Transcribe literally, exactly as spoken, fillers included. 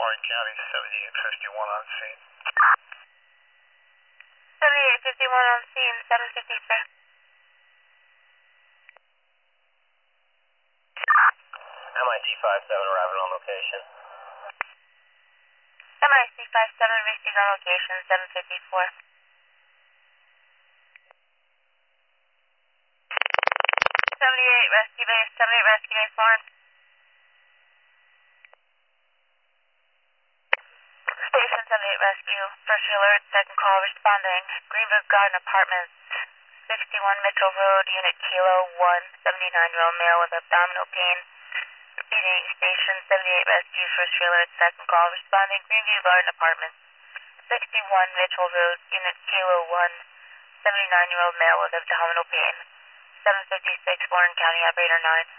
Warren County, seventy-eight fifty-one on scene. seventy-eight fifty-one on scene, seven fifty-six. M I T five seven arriving on location. M I C five seven received on location, seven fifty-four. seventy-eight rescue base, seventy-eight rescue base, Warren. Station seventy-eight rescue, first alert, second call responding. Greenwood Garden Apartments, sixty-one Mitchell Road, unit Kilo one, seventy-nine-year-old male with abdominal pain. Repeating, station seventy-eight rescue, first alert, second call responding. Greenview Garden Apartments, sixty-one Mitchell Road, unit Kilo one, seventy-nine-year-old male with abdominal pain. seven fifty-six Warren County, operator nine.